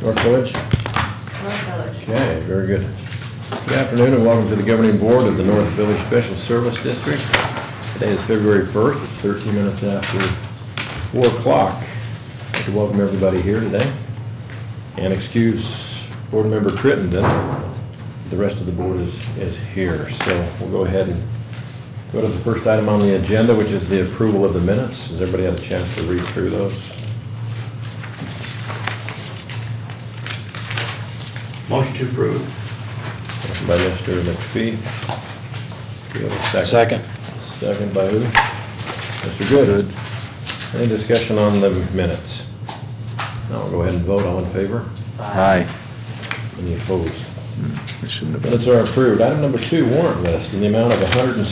North Village? North Village. Okay, very good. Good afternoon and welcome to the Governing Board of the North Village Special Service District. Today is February 1st. It's 13 minutes after 4 o'clock. I'd like to welcome everybody here today and excuse Board Member Crittenden. The rest of the board is here. So we'll go ahead and go to the first item on the agenda, which is the approval of the minutes. Has everybody had a chance to read through those? Motion to approve. Motion by Mr. McPhee. Do we have a second? Second. Second by who? Mr. Goodwood. Any discussion on the minutes? Now we'll go ahead and vote. All in favor? Aye. Any opposed? It shouldn't have been. Minutes are approved. Item number 2, warrant list in the amount of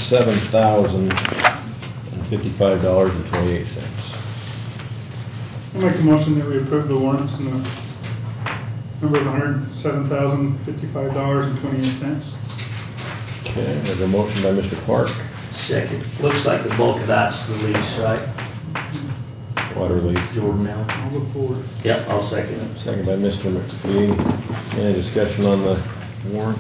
$107,055.28. I'll make a motion that we approve the warrants in the number of $107,055.28. Okay, there's a motion by Mr. Clark. Second. Looks like the bulk of that's the lease, right? Water lease. Jordan Mill. I'll look forward. Yep, I'll second it. Second by Mr. McPhee. Any discussion on the warrants?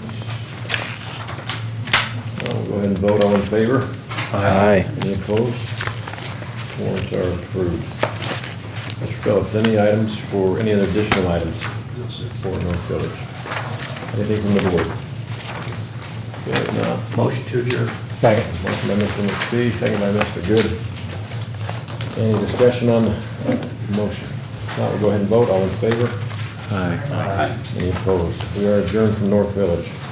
We'll go ahead and vote. All in favor? Aye. Any opposed? Warrants are approved. Mr. Phillips, any items for, any other additional items for North Village? Anything from the board? Good, now. Motion to adjourn. Second. Motion by Mr. McPhee, second by Mr. Good. Any discussion on the motion? Now we'll go ahead and vote. All in favor? Aye. Aye. Any opposed? We are adjourned from North Village.